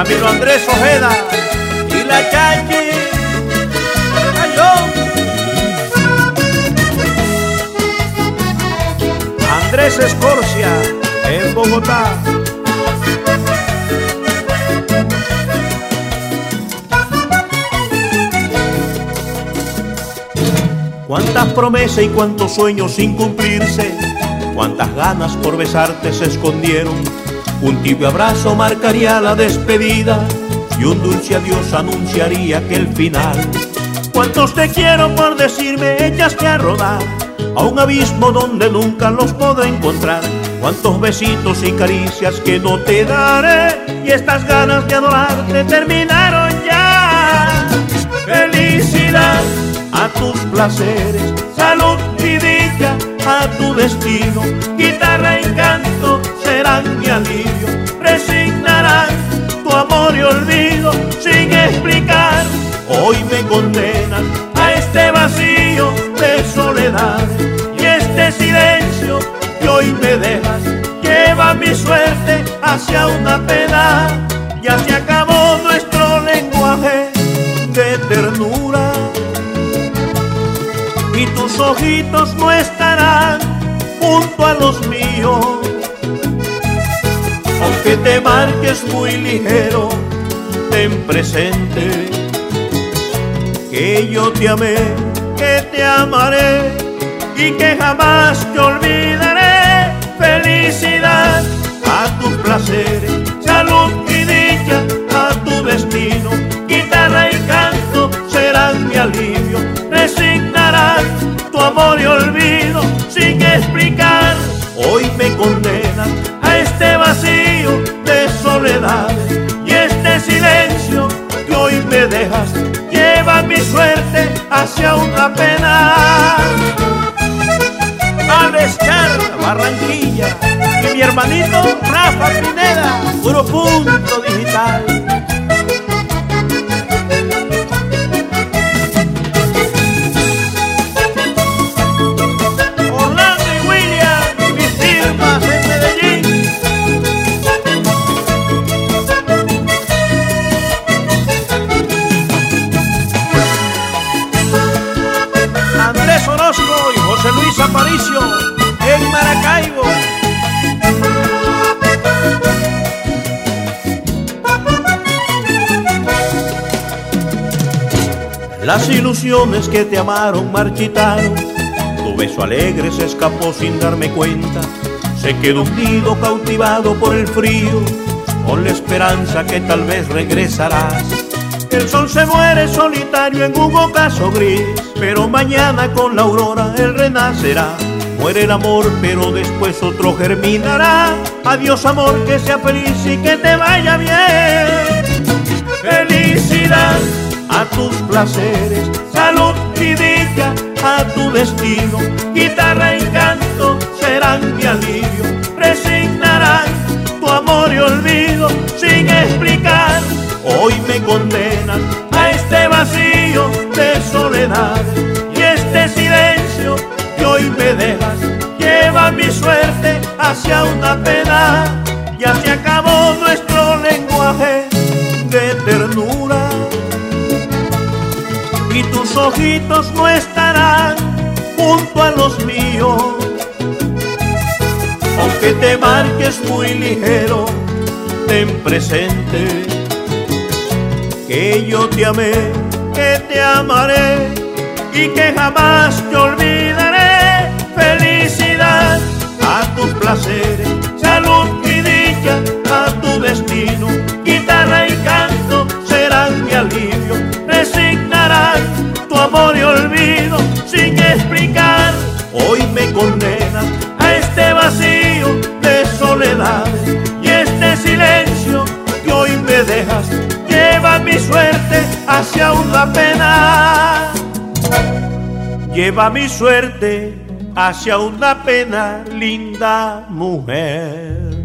Camilo Andrés Ojeda y la Chachi. Andrés Escorcia en Bogotá. Cuántas promesas y cuántos sueños sin cumplirse, cuántas ganas por besarte se escondieron. Un tibio abrazo marcaría la despedida y un dulce adiós anunciaría que el final. Cuántos te quiero por decirme echaste a rodar a un abismo donde nunca los podré encontrar. Cuántos besitos y caricias que no te daré y estas ganas de adorarte terminaron ya. Felicidad a tus placeres, salud y dicha a tu destino. Guitarra y canto serán mi alivio, resignarán tu amor y olvido sin explicar. Hoy me condenan a este vacío de soledad y este silencio que hoy me dejas lleva mi suerte hacia una pena. Ya se acabó nuestro lenguaje de ternura y tus ojitos no estarán junto a los míos. Aunque te marques muy ligero, ten presente que yo te amé, que te amaré y que jamás te olvidaré. Felicidad a tus placeres, salud y dicha a tu destino. Guitarra y canto serán mi alivio, resignarán tu amor y olvido sin explicar. Hoy me condenan a este vacío de soledad y este silencio que hoy me dejas lleva mi suerte hacia una pena. Alex Charla, Barranquilla, y mi hermanito Rafa Pineda, Puro Punto Digital. Orlando y William, mis firmas en Medellín. Andrés Orozco y José Luis Aparicio en Maracaibo. Las ilusiones que te amaron marchitaron, tu beso alegre se escapó sin darme cuenta. Se quedó hundido, cautivado por el frío, con la esperanza que tal vez regresarás. El sol se muere solitario en un ocaso gris, pero mañana con la aurora él renacerá. Muere el amor, pero después otro germinará. Adiós amor, que sea feliz y que te vaya bien. Felicidad a tus placeres, salud y dicha a tu destino. Guitarra y canto serán mi alivio, resignarán tu amor y olvido sin explicar. Hoy me condenan a este vacío de soledad y este silencio que hoy me dejas lleva mi suerte hacia una pena. Ya se acabó nuestro lenguaje de ternura y tus ojitos no estarán junto a los míos. Aunque te marques muy ligero, ten presente que yo te amé, que te amaré y que jamás te olvidaré. Felicidad a tus placeres, salud y dicha a tu destino. Guitarra y canto serán mi alivio, resignarán tu amor y olvido sin explicar. Hoy me condenan a este vacío de soledad y este silencio que hoy me dejas lleva mi suerte hacia una pena. Lleva mi suerte hacia una pena, linda mujer.